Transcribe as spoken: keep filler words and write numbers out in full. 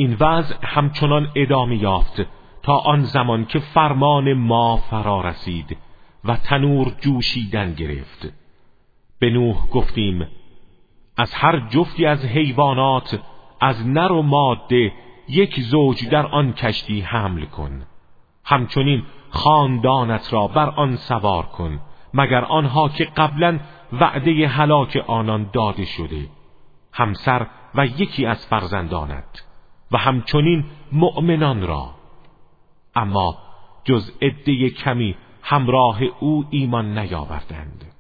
این وضع همچنان ادامه یافت تا آن زمان که فرمان ما فرا رسید و تنور جوشیدن گرفت. به نوح گفتیم از هر جفتی از حیوانات از نر و ماده یک زوج در آن کشتی حمل کن، همچنین خاندانت را بر آن سوار کن مگر آنها که قبلا وعده هلاک آنان داده شده، همسر و یکی از فرزندانت و همچنین مؤمنان را. اما جز عده کمی همراه او ایمان نیاوردند.